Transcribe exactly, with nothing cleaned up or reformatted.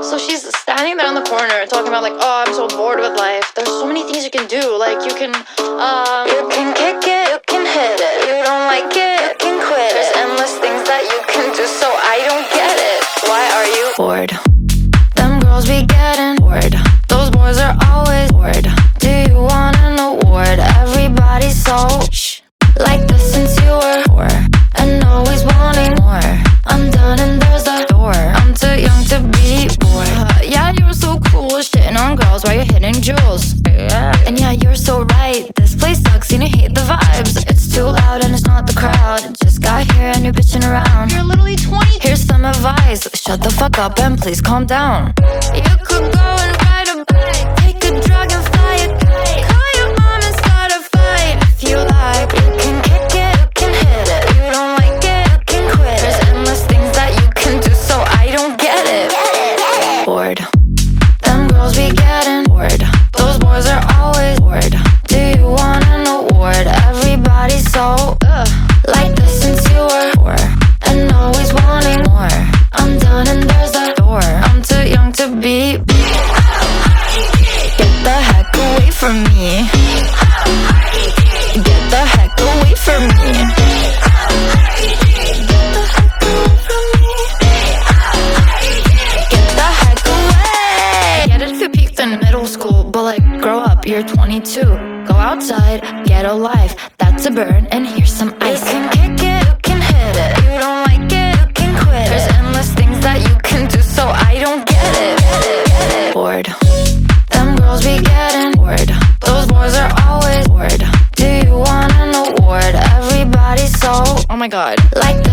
So she's standing there in the corner talking about like, oh, I'm so bored with life. There's so many things you can do. Like you can, um, You can kick it, you can hit it. You don't like it, you can quit it. There's endless things that you can do, so I don't get it. Why are you bored? Them girls be getting bored. Those boys are always bored. Do you want an award? Everybody's so shh, like this since you were four, and always wanting more. I'm done and there's the door. I'm too young to be bored. Uh, yeah, you're so cool, shitting on girls while you're hitting jewels. Yeah. And yeah, you're so right. This place sucks and you hate the vibes. It's too loud and it's not the crowd. Just got here and you're bitching around. you're literally twenty. Here's some advice. Shut the fuck up and please calm down. You could go and ride a bike, take a drug and fly a kite. Call your mom and start a fight if you like. You can kick it, you can hit it. You don't like it, you can quit. There's endless things that you can do, so I don't get it. Bored. Them girls be getting bored. Those boys are always bored. Do you want an award? Everybody's so ugh, like this since you were four, and always wanting more. I'm done and there's the door. I'm too young to be. Get the heck away from me. Get the heck away from me. Get the heck away. Get it if you peaked in middle school, but like grow up, you're twenty-two. Go outside, get a life. That's a burn, and here's some ice. You can kick it, you can hit it. You don't like it, you can quit it. There's endless things that you can do, so I don't get it. Bored. Them girls be getting bored. Those boys are always bored. Do you want an award? Everybody's so, oh my god, like